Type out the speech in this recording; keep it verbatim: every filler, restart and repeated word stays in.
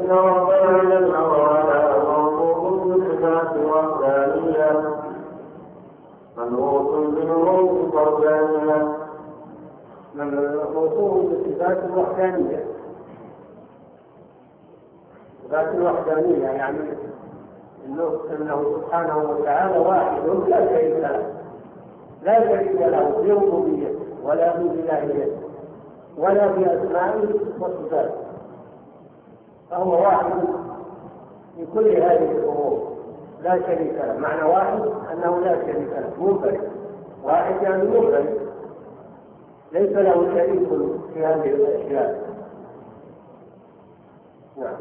إن ربنا جل وعلا موصوف بالصفات الوحدانية منوط بنعوت فردانية موصوف بالصفات الوحدانية. الصفات الوحدانية يعني إنه سبحانه وتعالى واحد لا شريك له، لا شريك له في ربوبيته ولا في إلهيته ولا في أسمائه وصفاته، فهو واحد في كل هذه الأمور لا شريك له. معنى واحد أنه لا شريك له، منفرد. واحد يعني منفرد ليس له شريك في هذه الأشياء. نعم.